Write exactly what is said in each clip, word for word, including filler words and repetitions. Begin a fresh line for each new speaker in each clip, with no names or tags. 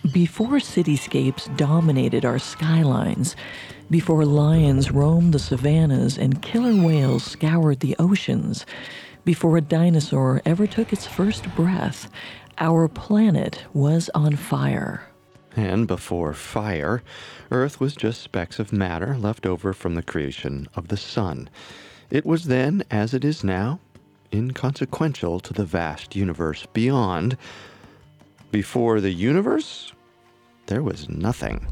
Before cityscapes dominated our skylines, before lions roamed the savannas and killer whales scoured the oceans, before a dinosaur ever took its first breath, our planet was on fire.
And before fire, Earth was just specks of matter left over from the creation of the sun. It was then, as it is now, inconsequential to the vast universe beyond. Before the universe, there was nothing.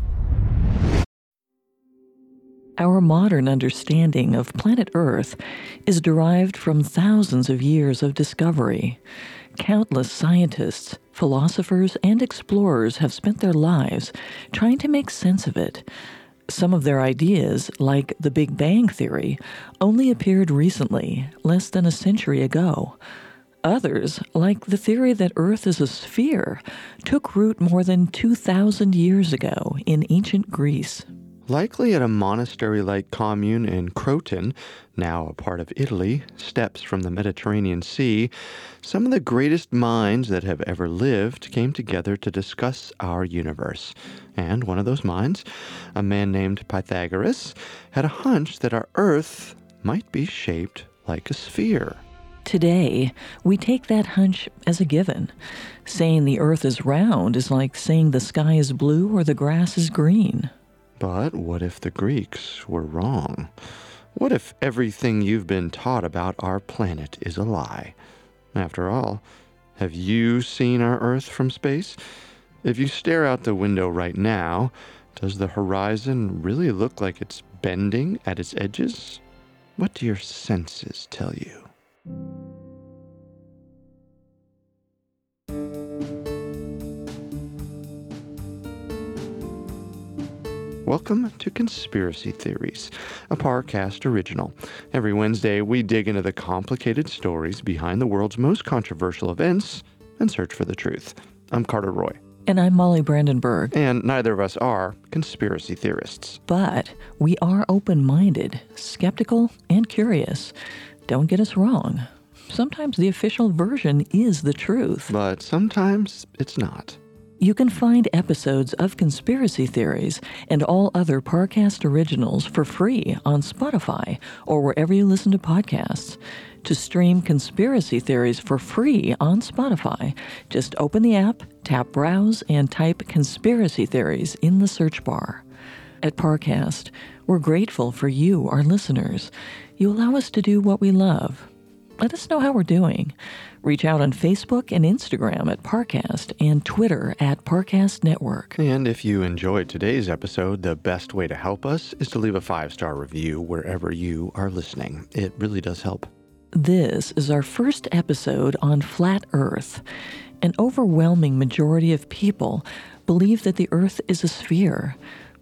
Our modern understanding of planet Earth is derived from thousands of years of discovery. Countless scientists, philosophers, and explorers have spent their lives trying to make sense of it. Some of their ideas, like the Big Bang Theory, only appeared recently, less than a century ago. Others, like the theory that Earth is a sphere, took root more than two thousand years ago in ancient Greece.
Likely at a monastery-like commune in Croton, now a part of Italy, steps from the Mediterranean Sea, some of the greatest minds that have ever lived came together to discuss our universe. And one of those minds, a man named Pythagoras, had a hunch that our Earth might be shaped like a sphere.
Today, we take that hunch as a given. Saying the Earth is round is like saying the sky is blue or the grass is green.
But what if the Greeks were wrong? What if everything you've been taught about our planet is a lie? After all, have you seen our Earth from space? If you stare out the window right now, does the horizon really look like it's bending at its edges? What do your senses tell you? Welcome to Conspiracy Theories, a Parcast original. Every Wednesday, we dig into the complicated stories behind the world's most controversial events and search for the truth. I'm Carter Roy.
And I'm Molly Brandenburg.
And neither of us are conspiracy theorists.
But we are open-minded, skeptical, and curious. Don't get us wrong. Sometimes the official version is the truth.
But sometimes it's not.
You can find episodes of Conspiracy Theories and all other Parcast originals for free on Spotify or wherever you listen to podcasts. To stream Conspiracy Theories for free on Spotify, just open the app, tap Browse, and type Conspiracy Theories in the search bar. At Parcast, we're grateful for you, our listeners. You allow us to do what we love. Let us know how we're doing. Reach out on Facebook and Instagram at Parcast and Twitter at Parcast Network.
And if you enjoyed today's episode, the best way to help us is to leave a five-star review wherever you are listening. It really does help.
This is our first episode on Flat Earth. An overwhelming majority of people believe that the Earth is a sphere.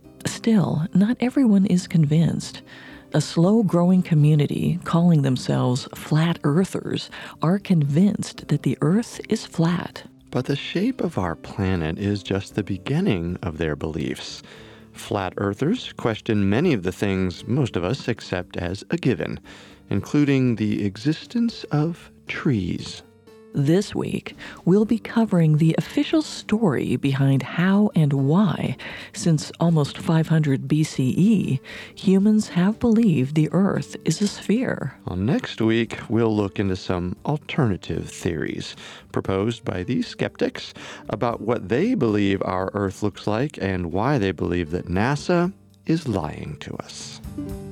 Still, not everyone is convinced. A slow-growing community, calling themselves Flat Earthers, are convinced that the Earth is flat.
But the shape of our planet is just the beginning of their beliefs. Flat Earthers question many of the things most of us accept as a given, including the existence of trees.
This week, we'll be covering the official story behind how and why, since almost five hundred B C E, humans have believed the Earth is a sphere.
Well, next week, we'll look into some alternative theories proposed by these skeptics about what they believe our Earth looks like and why they believe that NASA is lying to us.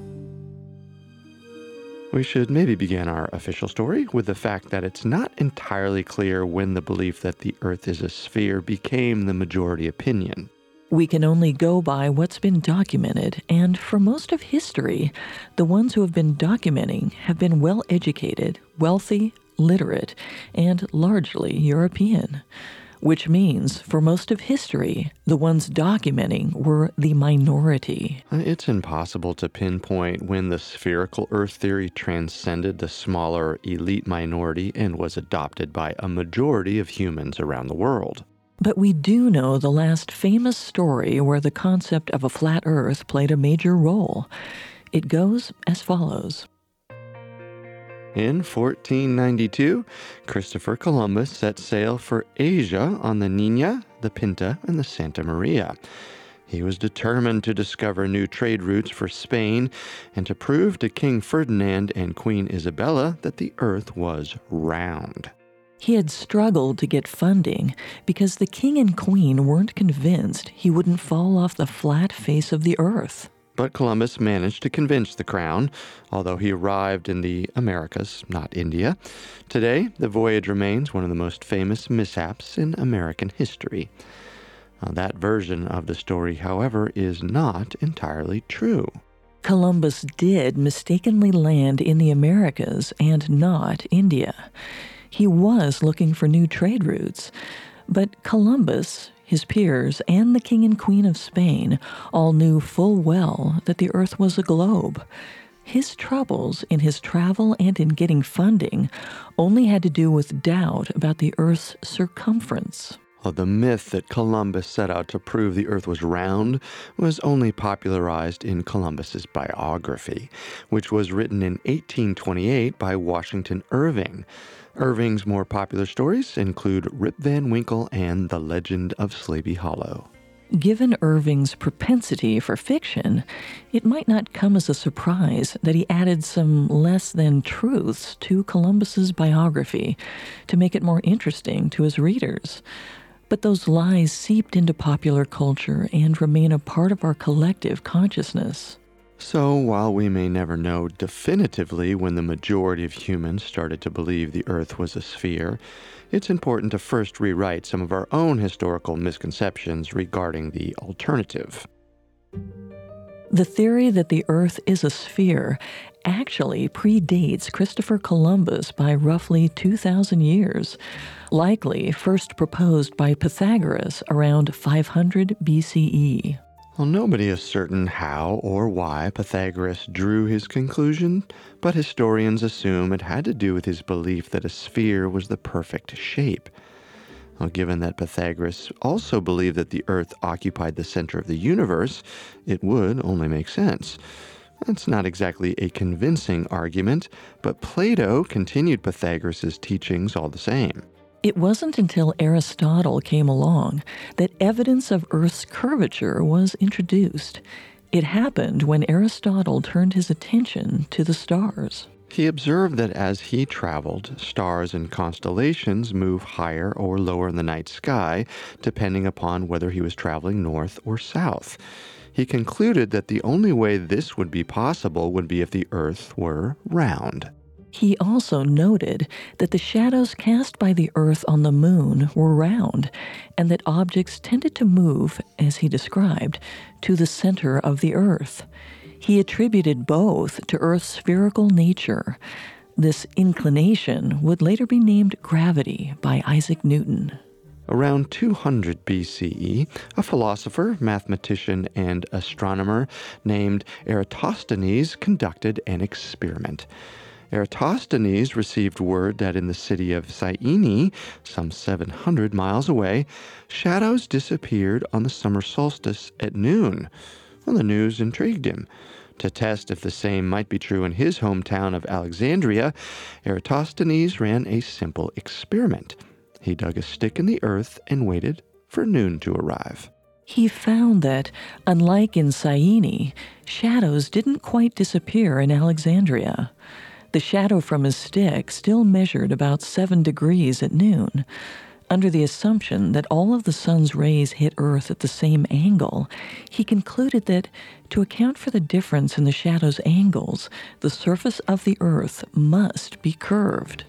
We should maybe begin our official story with the fact that it's not entirely clear when the belief that the Earth is a sphere became the majority opinion.
We can only go by what's been documented, and for most of history, the ones who have been documenting have been well-educated, wealthy, literate, and largely European. Which means, for most of history, the ones documenting were the minority.
It's impossible to pinpoint when the spherical Earth theory transcended the smaller elite minority and was adopted by a majority of humans around the world.
But we do know the last famous story where the concept of a flat Earth played a major role. It goes as follows.
In fourteen ninety-two, Christopher Columbus set sail for Asia on the Niña, the Pinta, and the Santa Maria. He was determined to discover new trade routes for Spain and to prove to King Ferdinand and Queen Isabella that the earth was round.
He had struggled to get funding because the king and queen weren't convinced he wouldn't fall off the flat face of the earth.
But Columbus managed to convince the crown, although he arrived in the Americas, not India. Today, the voyage remains one of the most famous mishaps in American history. Now, that version of the story, however, is not entirely true.
Columbus did mistakenly land in the Americas and not India. He was looking for new trade routes, but Columbus, his peers, and the King and Queen of Spain all knew full well that the earth was a globe. His troubles in his travel and in getting funding only had to do with doubt about the earth's circumference.
Well, the myth that Columbus set out to prove the earth was round was only popularized in Columbus's biography, which was written in eighteen twenty-eight by Washington Irving. Irving's more popular stories include Rip Van Winkle and The Legend of Sleepy Hollow.
Given Irving's propensity for fiction, it might not come as a surprise that he added some less-than truths to Columbus's biography to make it more interesting to his readers. But those lies seeped into popular culture and remain a part of our collective consciousness.
So, while we may never know definitively when the majority of humans started to believe the Earth was a sphere, it's important to first rewrite some of our own historical misconceptions regarding the alternative.
The theory that the Earth is a sphere actually predates Christopher Columbus by roughly two thousand years, likely first proposed by Pythagoras around five hundred B C E.
Well, nobody is certain how or why Pythagoras drew his conclusion, but historians assume it had to do with his belief that a sphere was the perfect shape. Well, given that Pythagoras also believed that the Earth occupied the center of the universe, it would only make sense. That's not exactly a convincing argument, but Plato continued Pythagoras' teachings all the same.
It wasn't until Aristotle came along that evidence of Earth's curvature was introduced. It happened when Aristotle turned his attention to the stars.
He observed that as he traveled, stars and constellations move higher or lower in the night sky, depending upon whether he was traveling north or south. He concluded that the only way this would be possible would be if the Earth were round.
He also noted that the shadows cast by the Earth on the moon were round, and that objects tended to move, as he described, to the center of the Earth. He attributed both to Earth's spherical nature. This inclination would later be named gravity by Isaac Newton.
Around two hundred B C E, a philosopher, mathematician, and astronomer named Eratosthenes conducted an experiment. Eratosthenes received word that in the city of Syene, some seven hundred miles away, shadows disappeared on the summer solstice at noon. Well, the news intrigued him. To test if the same might be true in his hometown of Alexandria, Eratosthenes ran a simple experiment. He dug a stick in the earth and waited for noon to arrive.
He found that, unlike in Syene, shadows didn't quite disappear in Alexandria. The shadow from his stick still measured about seven degrees at noon. Under the assumption that all of the sun's rays hit Earth at the same angle, he concluded that, to account for the difference in the shadow's angles, the surface of the Earth must be curved.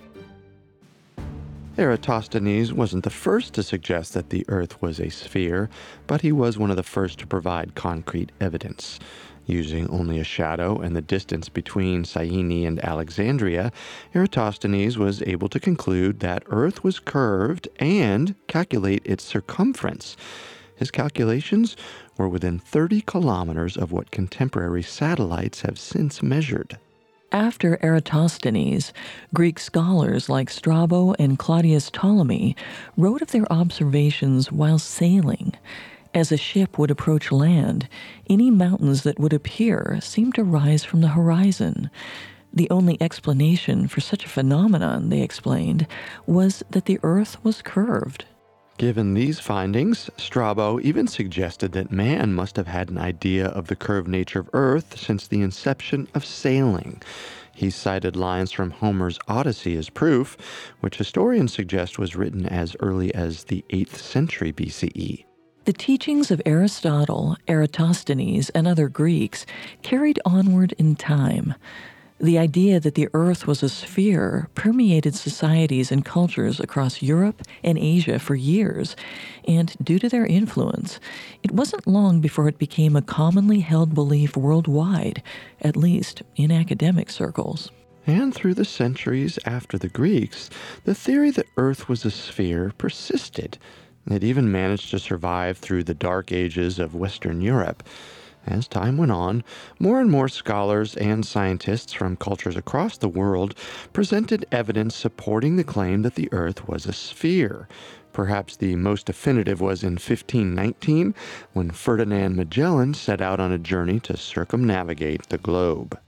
Eratosthenes wasn't the first to suggest that the Earth was a sphere, but he was one of the first to provide concrete evidence. Using only a shadow and the distance between Syene and Alexandria, Eratosthenes was able to conclude that Earth was curved and calculate its circumference. His calculations were within thirty kilometers of what contemporary satellites have since measured.
After Eratosthenes, Greek scholars like Strabo and Claudius Ptolemy wrote of their observations while sailing. As a ship would approach land, any mountains that would appear seemed to rise from the horizon. The only explanation for such a phenomenon, they explained, was that the Earth was curved.
Given these findings, Strabo even suggested that man must have had an idea of the curved nature of Earth since the inception of sailing. He cited lines from Homer's Odyssey as proof, which historians suggest was written as early as the eighth century B C E.
The teachings of Aristotle, Eratosthenes, and other Greeks carried onward in time. The idea that the Earth was a sphere permeated societies and cultures across Europe and Asia for years, and due to their influence, it wasn't long before it became a commonly held belief worldwide, at least in academic circles.
And through the centuries after the Greeks, the theory that Earth was a sphere persisted. It even managed to survive through the dark ages of Western Europe. As time went on, more and more scholars and scientists from cultures across the world presented evidence supporting the claim that the Earth was a sphere. Perhaps the most definitive was in fifteen nineteen, when Ferdinand Magellan set out on a journey to circumnavigate the globe.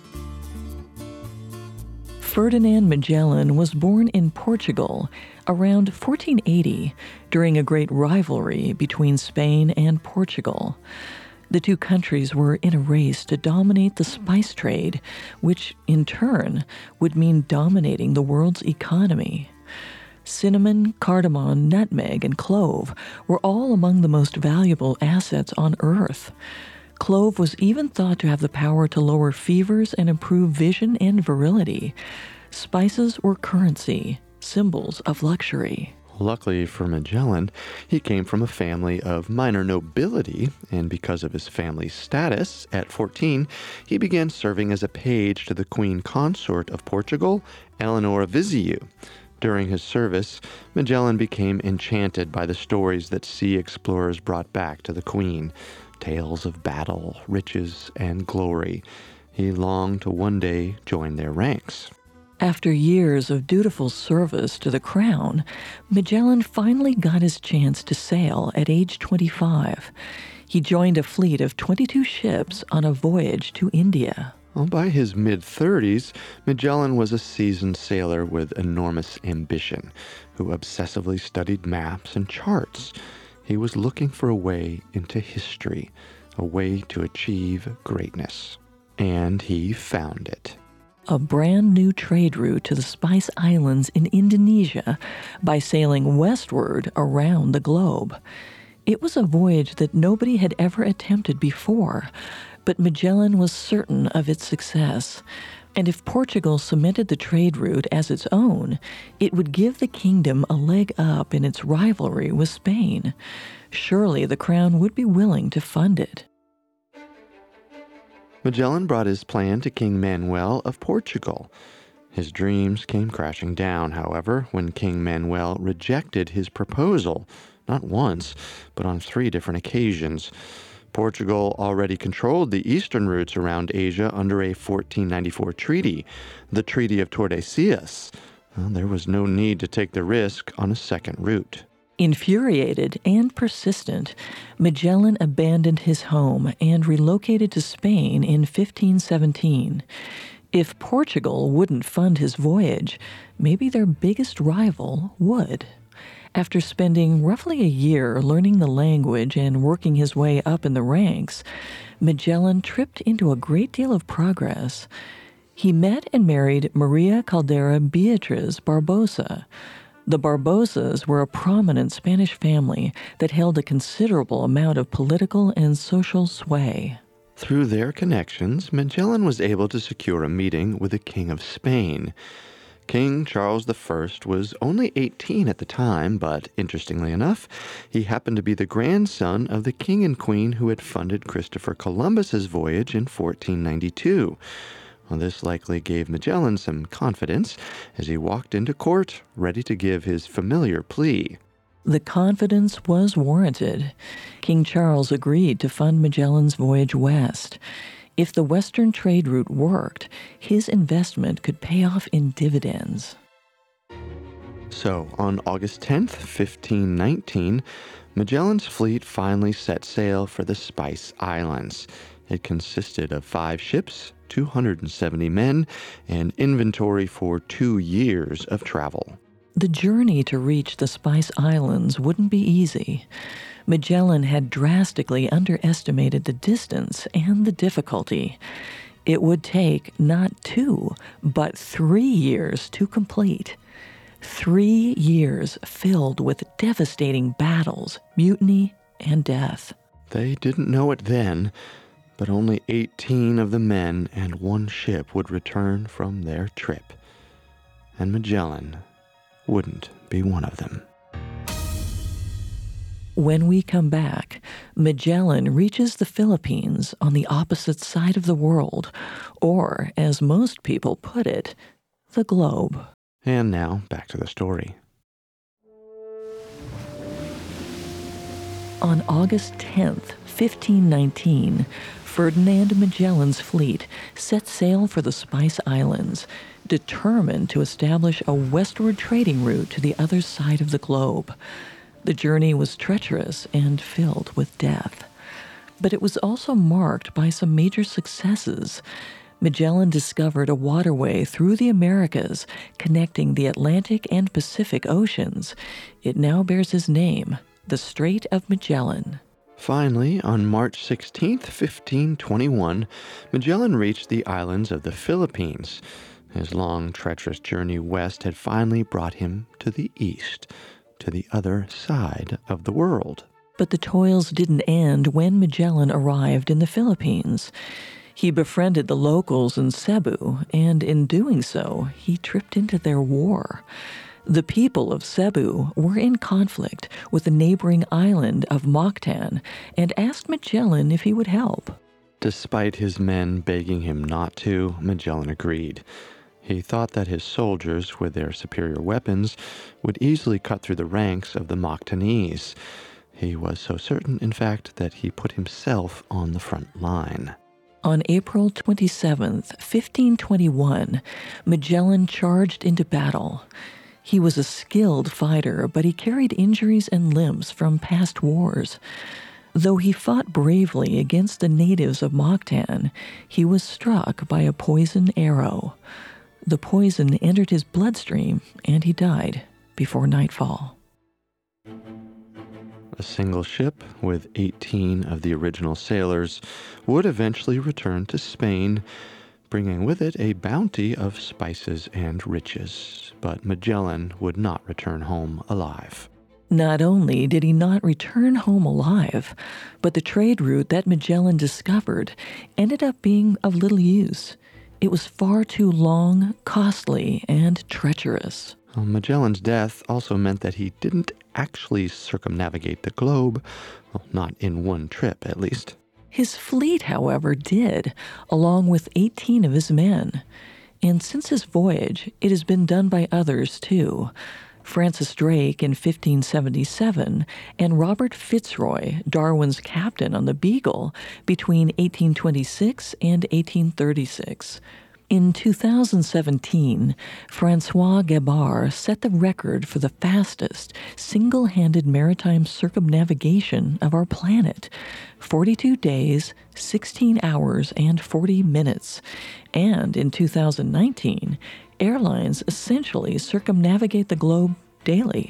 Ferdinand Magellan was born in Portugal around fourteen eighty during a great rivalry between Spain and Portugal. The two countries were in a race to dominate the spice trade, which in turn would mean dominating the world's economy. Cinnamon, cardamom, nutmeg, and clove were all among the most valuable assets on Earth. Clove was even thought to have the power to lower fevers and improve vision and virility. Spices were currency, symbols of luxury.
Luckily for Magellan, he came from a family of minor nobility, and because of his family's status, at fourteen, he began serving as a page to the Queen Consort of Portugal, Eleanor of Viseu. During his service, Magellan became enchanted by the stories that sea explorers brought back to the Queen, tales of battle, riches, and glory. He longed to one day join their ranks.
After years of dutiful service to the crown, Magellan finally got his chance to sail at age twenty-five. He joined a fleet of twenty-two ships on a voyage to India.
Well, by his mid-thirties, Magellan was a seasoned sailor with enormous ambition, who obsessively studied maps and charts. He was looking for a way into history, a way to achieve greatness. And he found it.
A brand new trade route to the Spice Islands in Indonesia by sailing westward around the globe. It was a voyage that nobody had ever attempted before, but Magellan was certain of its success. And if Portugal cemented the trade route as its own, it would give the kingdom a leg up in its rivalry with Spain. Surely the crown would be willing to fund it.
Magellan brought his plan to King Manuel of Portugal. His dreams came crashing down, however, when King Manuel rejected his proposal, not once, but on three different occasions. Portugal already controlled the eastern routes around Asia under a fourteen ninety-four treaty, the Treaty of Tordesillas. Well, there was no need to take the risk on a second route.
Infuriated and persistent, Magellan abandoned his home and relocated to Spain in fifteen seventeen. If Portugal wouldn't fund his voyage, maybe their biggest rival would. After spending roughly a year learning the language and working his way up in the ranks, Magellan tripped into a great deal of progress. He met and married Maria Caldera Beatriz Barbosa. The Barbosas were a prominent Spanish family that held a considerable amount of political and social sway.
Through their connections, Magellan was able to secure a meeting with the King of Spain. King Charles the First was only eighteen at the time, but interestingly enough, he happened to be the grandson of the king and queen who had funded Christopher Columbus's voyage in fourteen ninety-two. Well, this likely gave Magellan some confidence as he walked into court, ready to give his familiar plea.
The confidence was warranted. King Charles agreed to fund Magellan's voyage west. If the western trade route worked, his investment could pay off in dividends.
So, on August tenth, fifteen nineteen, Magellan's fleet finally set sail for the Spice Islands. It consisted of five ships, two hundred seventy men, and inventory for two years of travel.
The journey to reach the Spice Islands wouldn't be easy. Magellan had drastically underestimated the distance and the difficulty. It would take not two, but three years to complete. Three years filled with devastating battles, mutiny, and death.
They didn't know it then, but only eighteen of the men and one ship would return from their trip. And Magellan wouldn't be one of them.
When we come back, Magellan reaches the Philippines on the opposite side of the world, or, as most people put it, the globe.
And now, back to the story.
On August tenth, fifteen nineteen, Ferdinand Magellan's fleet set sail for the Spice Islands, determined to establish a westward trading route to the other side of the globe. The journey was treacherous and filled with death. But it was also marked by some major successes. Magellan discovered a waterway through the Americas connecting the Atlantic and Pacific Oceans. It now bears his name, the Strait of Magellan.
Finally, on March sixteenth, fifteen twenty-one, Magellan reached the islands of the Philippines. His long, treacherous journey west had finally brought him to the east, to the other side of the world.
But the toils didn't end when Magellan arrived in the Philippines. He befriended the locals in Cebu, and in doing so, he tripped into their war. The people of Cebu were in conflict with the neighboring island of Mactan and asked Magellan if he would help.
Despite his men begging him not to, Magellan agreed. He thought that his soldiers, with their superior weapons, would easily cut through the ranks of the Mactanese. He was so certain, in fact, that he put himself on the front line.
On April twenty-seventh, fifteen twenty-one, Magellan charged into battle. He was a skilled fighter, but he carried injuries and limps from past wars. Though he fought bravely against the natives of Mactan, he was struck by a poison arrow. The poison entered his bloodstream, and he died before nightfall.
A single ship with eighteen of the original sailors would eventually return to Spain, bringing with it a bounty of spices and riches. But Magellan would not return home alive.
Not only did he not return home alive, but the trade route that Magellan discovered ended up being of little use. It was far too long, costly, and treacherous.
Well, Magellan's death also meant that he didn't actually circumnavigate the globe, well, not in one trip at least.
His fleet, however, did, along with eighteen of his men. And since his voyage, it has been done by others too. Francis Drake in fifteen seventy-seven, and Robert Fitzroy, Darwin's captain on the Beagle, between eighteen twenty-six and eighteen thirty-six. In two thousand seventeen, Francois Gabart set the record for the fastest single-handed maritime circumnavigation of our planet, forty-two days, sixteen hours, and forty minutes. And in two thousand nineteen, airlines essentially circumnavigate the globe daily.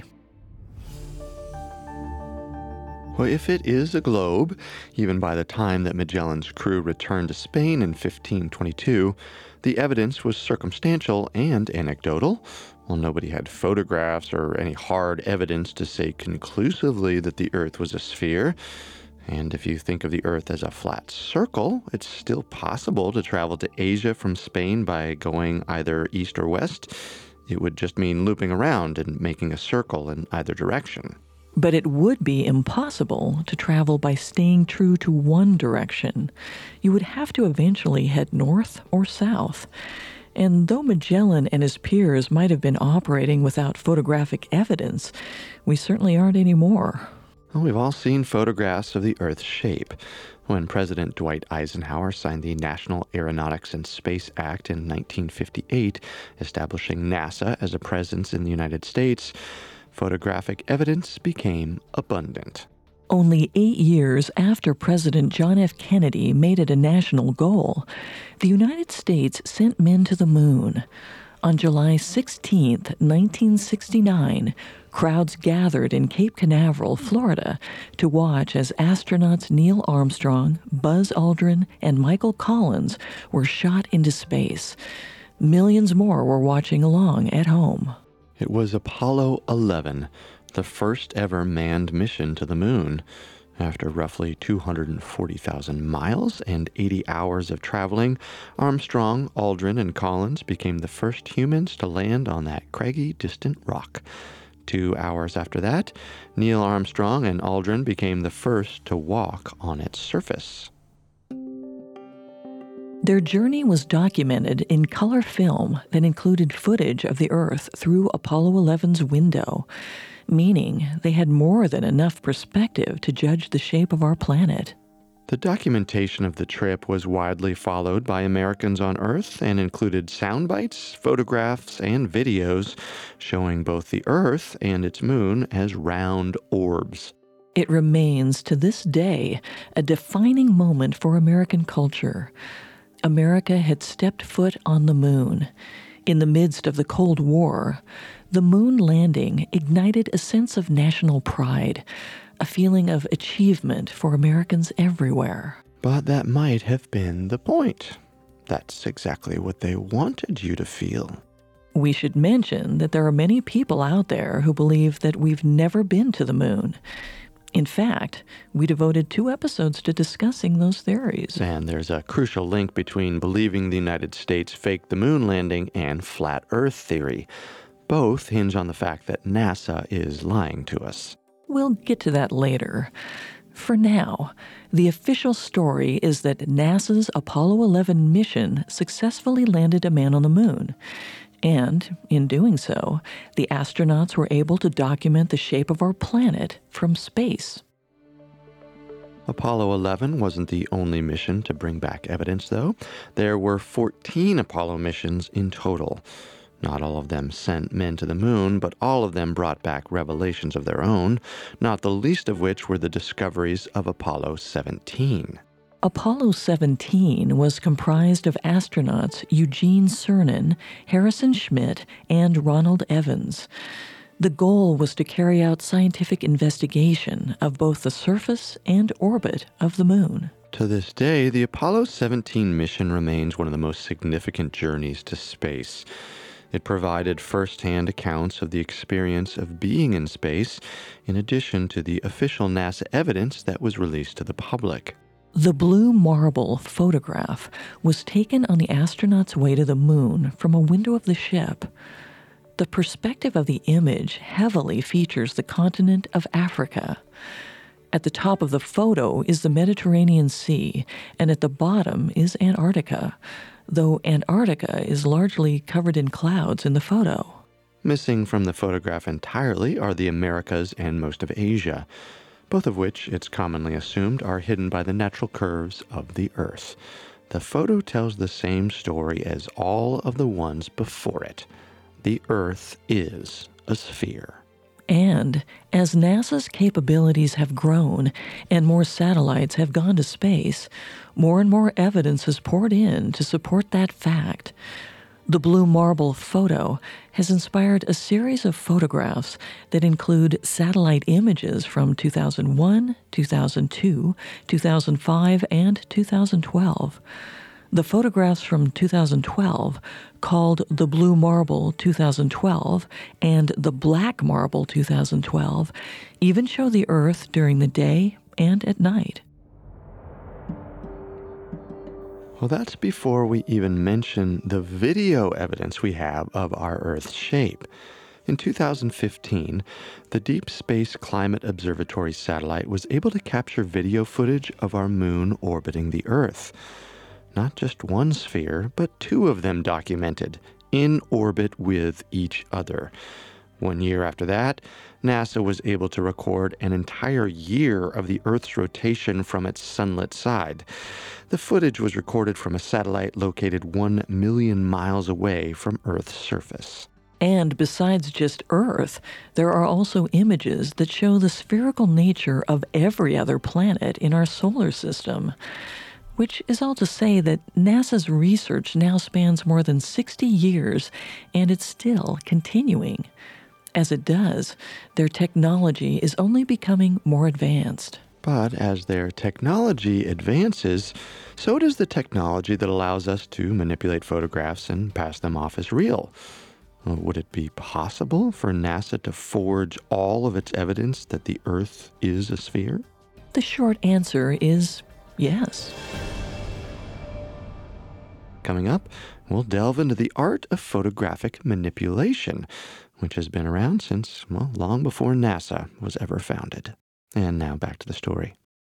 Well, if it is a globe, even by the time that Magellan's crew returned to Spain in fifteen twenty-two, the evidence was circumstantial and anecdotal. Well, nobody had photographs or any hard evidence to say conclusively that the Earth was a sphere. And if you think of the Earth as a flat circle, it's still possible to travel to Asia from Spain by going either east or west. It would just mean looping around and making a circle in either direction.
But it would be impossible to travel by staying true to one direction. You would have to eventually head north or south. And though Magellan and his peers might have been operating without photographic evidence, we certainly aren't anymore.
Well, we've all seen photographs of the Earth's shape. When President Dwight Eisenhower signed the National Aeronautics and Space Act in nineteen fifty-eight, establishing NASA as a presence in the United States, photographic evidence became abundant.
Only eight years after President John F. Kennedy made it a national goal, the United States sent men to the moon. On July sixteenth, nineteen sixty-nine, crowds gathered in Cape Canaveral, Florida, to watch as astronauts Neil Armstrong, Buzz Aldrin, and Michael Collins were shot into space. Millions more were watching along at home.
It was Apollo eleven, the first ever manned mission to the moon. After roughly two hundred forty thousand miles and eighty hours of traveling, Armstrong, Aldrin, and Collins became the first humans to land on that craggy, distant rock. Two hours after that, Neil Armstrong and Aldrin became the first to walk on its surface.
Their journey was documented in color film that included footage of the Earth through Apollo eleven's window, meaning they had more than enough perspective to judge the shape of our planet.
The documentation of the trip was widely followed by Americans on Earth and included sound bites, photographs, and videos showing both the Earth and its moon as round orbs.
It remains to this day a defining moment for American culture. America had stepped foot on the moon. In the midst of the Cold War, the moon landing ignited a sense of national pride, a feeling of achievement for Americans everywhere.
But that might have been the point. That's exactly what they wanted you to feel.
We should mention that there are many people out there who believe that we've never been to the moon. In fact, we devoted two episodes to discussing those theories.
And there's a crucial link between believing the United States faked the moon landing and flat Earth theory. Both hinge on the fact that NASA is lying to us.
We'll get to that later. For now, the official story is that NASA's Apollo eleven mission successfully landed a man on the moon. And, in doing so, the astronauts were able to document the shape of our planet from space.
Apollo eleven wasn't the only mission to bring back evidence, though. There were fourteen Apollo missions in total. Not all of them sent men to the moon, but all of them brought back revelations of their own, not the least of which were the discoveries of Apollo seventeen.
Apollo seventeen was comprised of astronauts Eugene Cernan, Harrison Schmitt, and Ronald Evans. The goal was to carry out scientific investigation of both the surface and orbit of the moon.
To this day, the Apollo seventeen mission remains one of the most significant journeys to space. It provided first-hand accounts of the experience of being in space, in addition to the official NASA evidence that was released to the public.
The blue marble photograph was taken on the astronauts' way to the moon from a window of the ship. The perspective of the image heavily features the continent of Africa. At the top of the photo is the Mediterranean Sea, and at the bottom is Antarctica, though Antarctica is largely covered in clouds in the photo.
Missing from the photograph entirely are the Americas and most of Asia, both of which, it's commonly assumed, are hidden by the natural curves of the Earth. The photo tells the same story as all of the ones before it. The Earth is a sphere.
And as NASA's capabilities have grown and more satellites have gone to space, more and more evidence has poured in to support that fact. The blue marble photo has inspired a series of photographs that include satellite images from two thousand one, two thousand two, two thousand five, and two thousand twelve. The photographs from two thousand twelve, called the Blue Marble two thousand twelve and the Black Marble two thousand twelve, even show the Earth during the day and at night.
Well, that's before we even mention the video evidence we have of our Earth's shape. In two thousand fifteen, the Deep Space Climate Observatory satellite was able to capture video footage of our moon orbiting the Earth. Not just one sphere, but two of them documented, in orbit with each other. One year after that, NASA was able to record an entire year of the Earth's rotation from its sunlit side. The footage was recorded from a satellite located one million miles away from Earth's surface.
And besides just Earth, there are also images that show the spherical nature of every other planet in our solar system. which is all to say that NASA's research now spans more than sixty years, and it's still continuing. As it does, their technology is only becoming more advanced.
But as their technology advances, so does the technology that allows us to manipulate photographs and pass them off as real. Would it be possible for NASA to forge all of its evidence that the Earth is a sphere?
The short answer is yes.
Coming up, we'll delve into the art of photographic manipulation, which has been around since, well, long before NASA was ever founded. And now back to the story.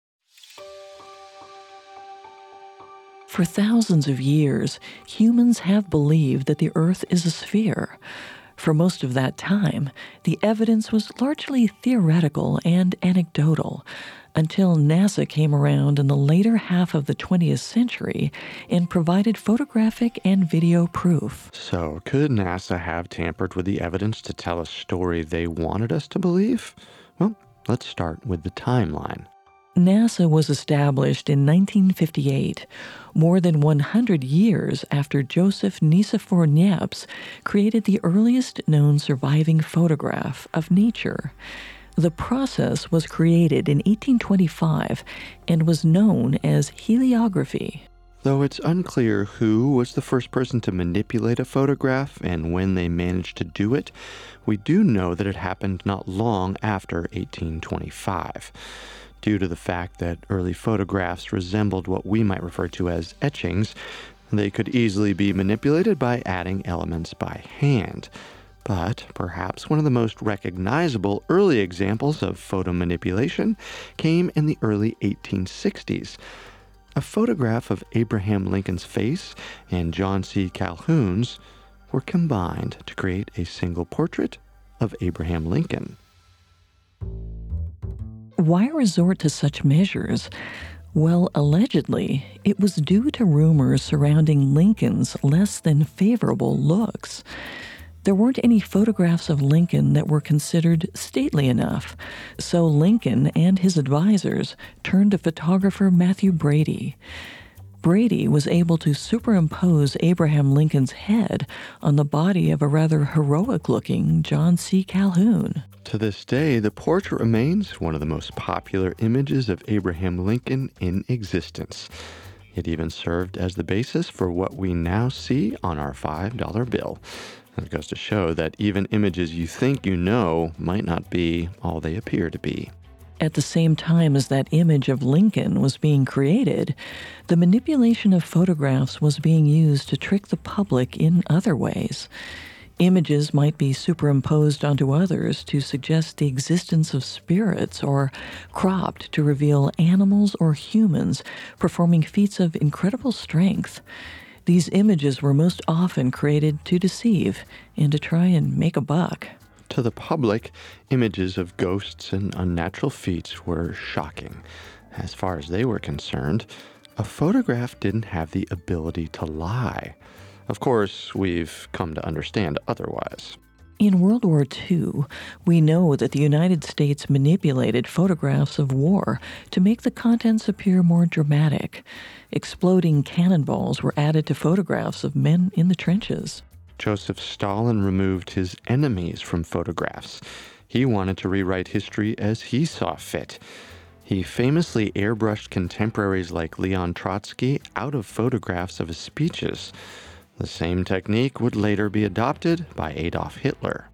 For thousands of years, humans have believed that the Earth is a sphere. For most of that time, the evidence was largely theoretical and anecdotal, until NASA came around in the later half of the twentieth century and provided photographic and video proof.
So, could NASA have tampered with the evidence to tell a story they wanted us to believe? Well, let's start with the timeline.
NASA was established in nineteen fifty-eight, more than one hundred years after Joseph Nicephore Niepce created the earliest known surviving photograph of nature. The process was created in eighteen twenty-five and was known as heliography.
Though it's unclear who was the first person to manipulate a photograph and when they managed to do it, we do know that it happened not long after eighteen twenty-five. Due to the fact that early photographs resembled what we might refer to as etchings, they could easily be manipulated by adding elements by hand. But perhaps one of the most recognizable early examples of photo manipulation came in the early eighteen sixties. A photograph of Abraham Lincoln's face and John C. Calhoun's were combined to create a single portrait of Abraham Lincoln.
Why resort to such measures? Well, allegedly, it was due to rumors surrounding Lincoln's less than favorable looks. There weren't any photographs of Lincoln that were considered stately enough, so Lincoln and his advisors turned to photographer Mathew Brady. Brady was able to superimpose Abraham Lincoln's head on the body of a rather heroic-looking John C. Calhoun.
To this day, the portrait remains one of the most popular images of Abraham Lincoln in existence. It even served as the basis for what we now see on our five dollar bill. It goes to show that even images you think you know might not be all they appear to be.
At the same time as that image of Lincoln was being created, the manipulation of photographs was being used to trick the public in other ways. Images might be superimposed onto others to suggest the existence of spirits, or cropped to reveal animals or humans performing feats of incredible strength. These images were most often created to deceive and to try and make a buck.
To the public, images of ghosts and unnatural feats were shocking. As far as they were concerned, a photograph didn't have the ability to lie. Of course, we've come to understand otherwise.
In World War Two, we know that the United States manipulated photographs of war to make the contents appear more dramatic. Exploding cannonballs were added to photographs of men in the trenches.
Joseph Stalin removed his enemies from photographs. He wanted to rewrite history as he saw fit. He famously airbrushed contemporaries like Leon Trotsky out of photographs of his speeches. The same technique would later be adopted by Adolf Hitler.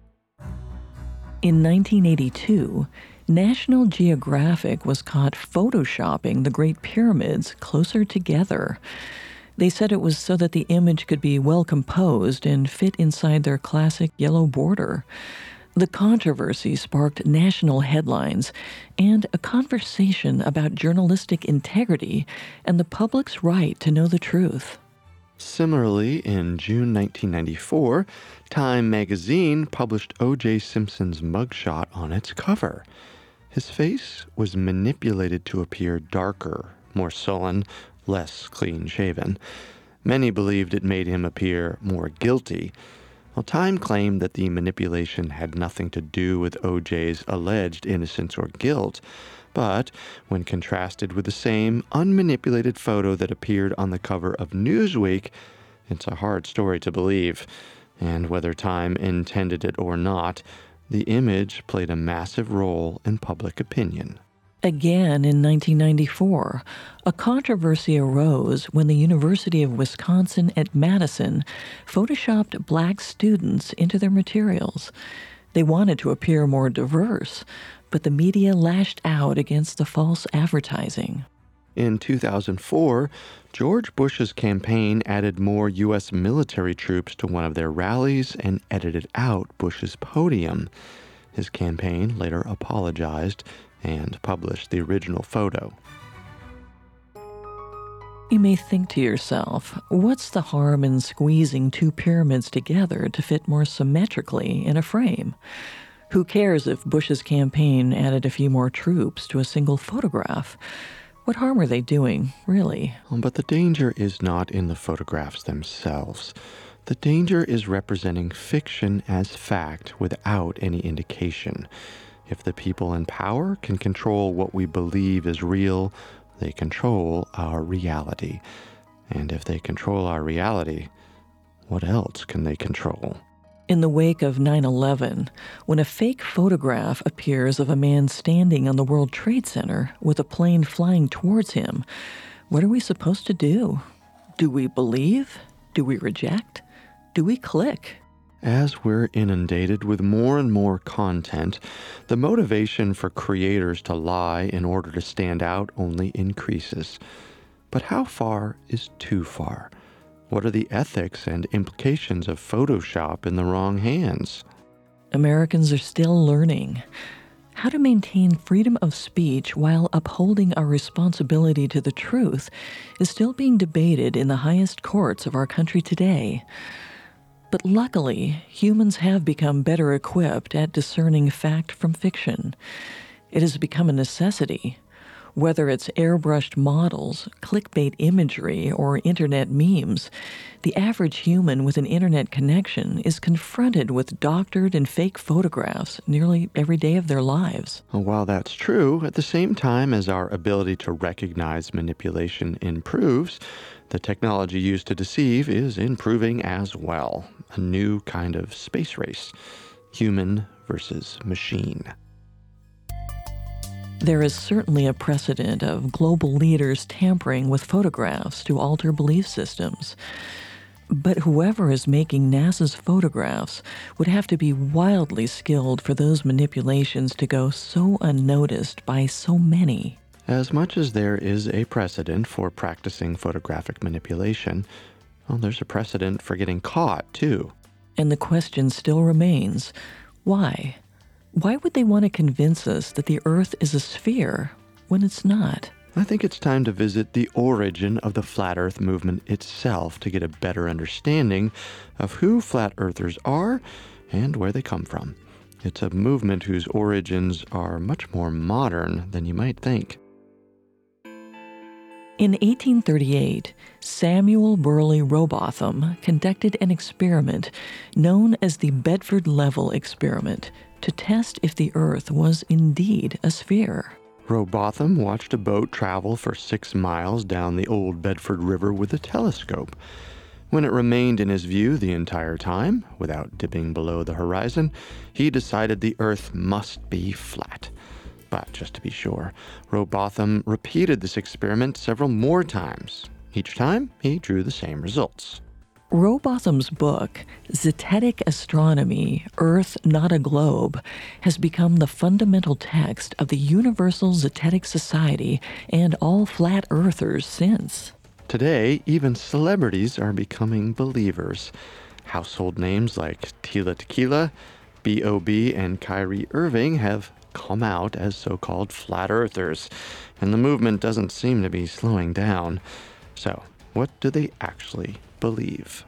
In nineteen eighty-two, National Geographic was caught photoshopping the Great Pyramids closer together. They said it was so that the image could be well composed and fit inside their classic yellow border. The controversy sparked national headlines and a conversation about journalistic integrity and the public's right to know the truth.
Similarly, in June nineteen ninety-four, Time magazine published O J Simpson's mugshot on its cover. His face was manipulated to appear darker, more sullen, less clean-shaven. Many believed it made him appear more guilty, while Time claimed that the manipulation had nothing to do with O J's alleged innocence or guilt, But when contrasted with the same unmanipulated photo that appeared on the cover of Newsweek, it's a hard story to believe. And whether Time intended it or not, the image played a massive role in public opinion.
Again in nineteen ninety-four, a controversy arose when the University of Wisconsin at Madison photoshopped black students into their materials. They wanted to appear more diverse, but the media lashed out against the false advertising.
In two thousand four, George Bush's campaign added more U S military troops to one of their rallies and edited out Bush's podium. His campaign later apologized and published the original photo.
You may think to yourself, what's the harm in squeezing two pyramids together to fit more symmetrically in a frame? Who cares if Bush's campaign added a few more troops to a single photograph? What harm are they doing, really?
But the danger is not in the photographs themselves. The danger is representing fiction as fact without any indication. If the people in power can control what we believe is real, they control our reality. And if they control our reality, what else can they control?
In the wake of nine eleven, when a fake photograph appears of a man standing on the World Trade Center with a plane flying towards him, what are we supposed to do? Do we believe? Do we reject? Do we click?
As we're inundated with more and more content, the motivation for creators to lie in order to stand out only increases. But how far is too far? What are the ethics and implications of Photoshop in the wrong hands?
Americans are still learning. How to maintain freedom of speech while upholding our responsibility to the truth is still being debated in the highest courts of our country today. But luckily, humans have become better equipped at discerning fact from fiction. It has become a necessity. Whether it's airbrushed models, clickbait imagery, or internet memes, the average human with an internet connection is confronted with doctored and fake photographs nearly every day of their lives.
While that's true, at the same time as our ability to recognize manipulation improves, the technology used to deceive is improving as well. A new kind of space race. Human versus machine.
There is certainly a precedent of global leaders tampering with photographs to alter belief systems. But whoever is making NASA's photographs would have to be wildly skilled for those manipulations to go so unnoticed by so many.
As much as there is a precedent for practicing photographic manipulation, well, there's a precedent for getting caught, too.
And the question still remains, why? Why would they want to convince us that the Earth is a sphere when it's not?
I think it's time to visit the origin of the Flat Earth movement itself to get a better understanding of who Flat Earthers are and where they come from. It's a movement whose origins are much more modern than you might think.
In eighteen thirty-eight, Samuel Burley Robotham conducted an experiment known as the Bedford Level Experiment to test if the Earth was indeed a sphere.
Robotham watched a boat travel for six miles down the old Bedford River with a telescope. When it remained in his view the entire time, without dipping below the horizon, he decided the Earth must be flat. But just to be sure, Robotham repeated this experiment several more times. Each time, he drew the same results.
Robotham's book, Zetetic Astronomy, Earth Not a Globe, has become the fundamental text of the Universal Zetetic Society and all flat earthers since.
Today, even celebrities are becoming believers. Household names like Tila Tequila, B O B, and Kyrie Irving have come out as so-called flat earthers, and the movement doesn't seem to be slowing down. So, what do they actually believe?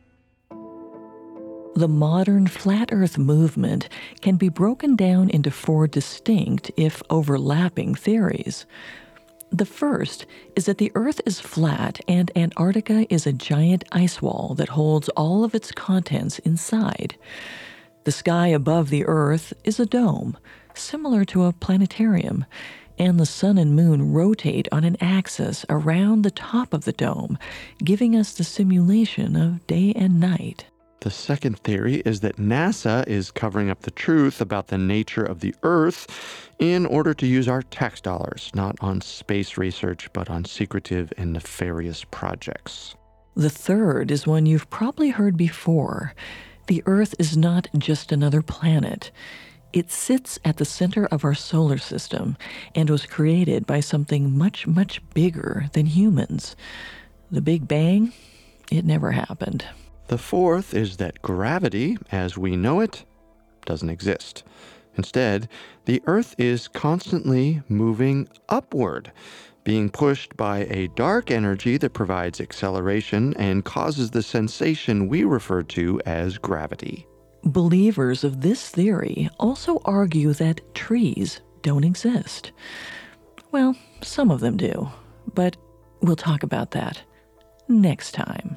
The modern flat earth movement can be broken down into four distinct, if overlapping, theories. The first is that the Earth is flat and Antarctica is a giant ice wall that holds all of its contents inside. The sky above the Earth is a dome, similar to a planetarium, and the sun and moon rotate on an axis around the top of the dome, giving us the simulation of day and night.
The second theory is that NASA is covering up the truth about the nature of the Earth in order to use our tax dollars, not on space research, but on secretive and nefarious projects.
The third is one you've probably heard before. The Earth is not just another planet. It sits at the center of our solar system and was created by something much, much bigger than humans. The Big Bang? It never happened.
The fourth is that gravity, as we know it, doesn't exist. Instead, the Earth is constantly moving upward, being pushed by a dark energy that provides acceleration and causes the sensation we refer to as gravity.
Believers of this theory also argue that trees don't exist. Well, some of them do, but we'll talk about that next time.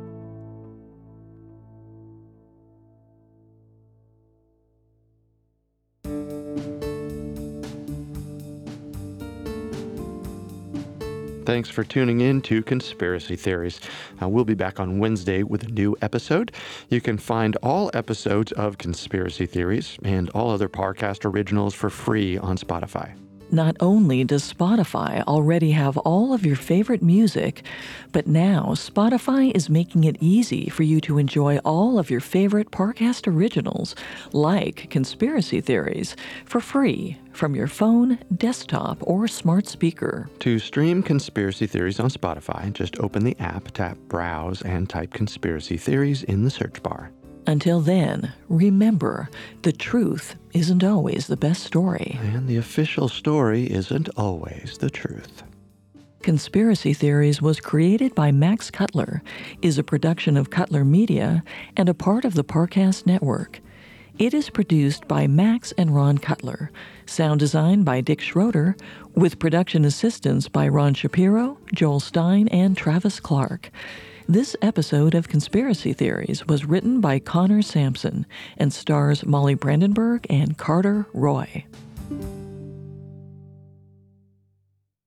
Thanks for tuning in to Conspiracy Theories. Uh, we'll be back on Wednesday with a new episode. You can find all episodes of Conspiracy Theories and all other Parcast originals for free on Spotify.
Not only does Spotify already have all of your favorite music, but now Spotify is making it easy for you to enjoy all of your favorite Parcast originals, like Conspiracy Theories, for free from your phone, desktop, or smart speaker.
To stream Conspiracy Theories on Spotify, just open the app, tap Browse, and type Conspiracy Theories in the search bar.
Until then, remember, the truth isn't always the best story.
And the official story isn't always the truth.
Conspiracy Theories was created by Max Cutler, is a production of Cutler Media, and a part of the Parcast Network. It is produced by Max and Ron Cutler, sound design by Dick Schroeder, with production assistance by Ron Shapiro, Joel Stein, and Travis Clark. This episode of Conspiracy Theories was written by Connor Sampson and stars Molly Brandenburg and Carter Roy.